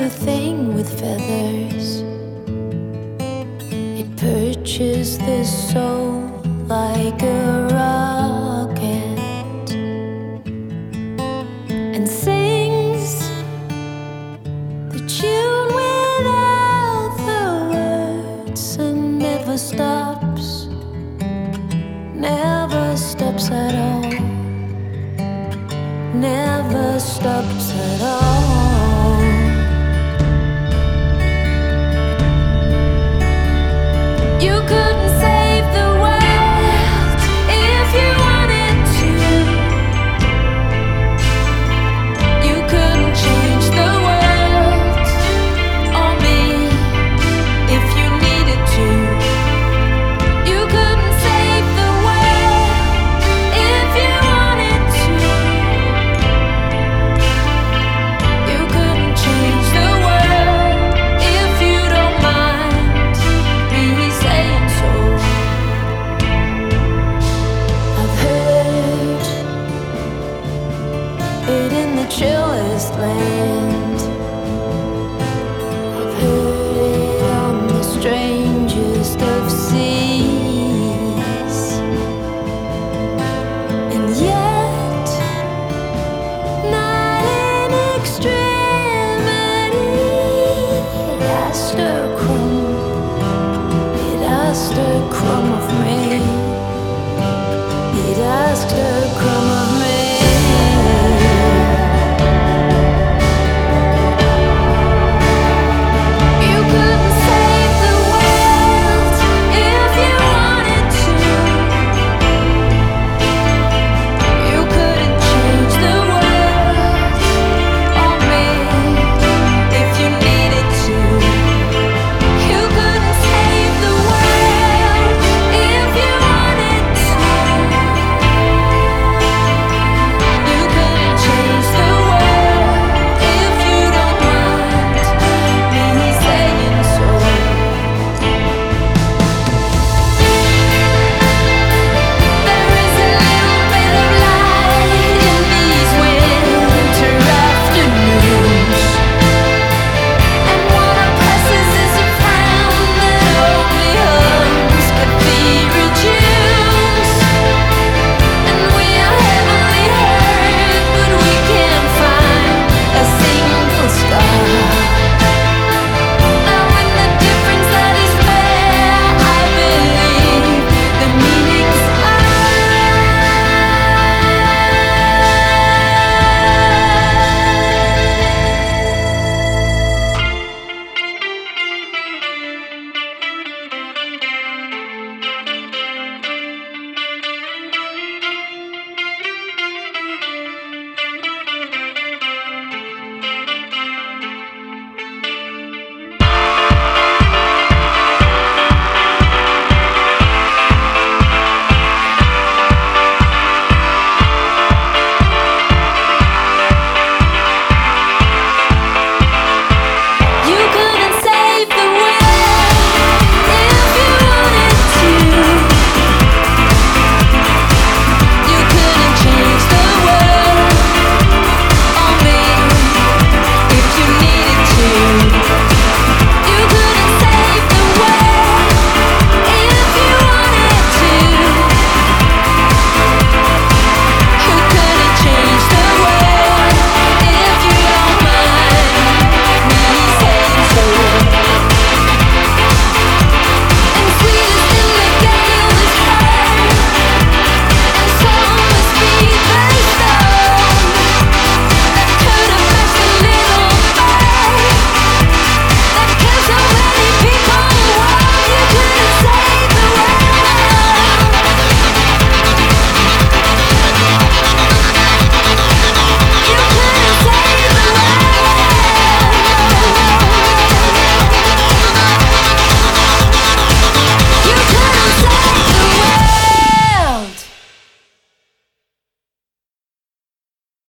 a thing with feathers. It perches the soul like a rocket and sings the tune without the words and never stops at all, never stops at all. You couldn't save the world if you wanted to. You couldn't change the world or me if you needed to. You couldn't save the world if you wanted to. You couldn't change the world if you don't mind me saying so. I've heard it in the chillest land. I've heard it on the strangest of seas. And yet, not in extremity, it asked a crumb of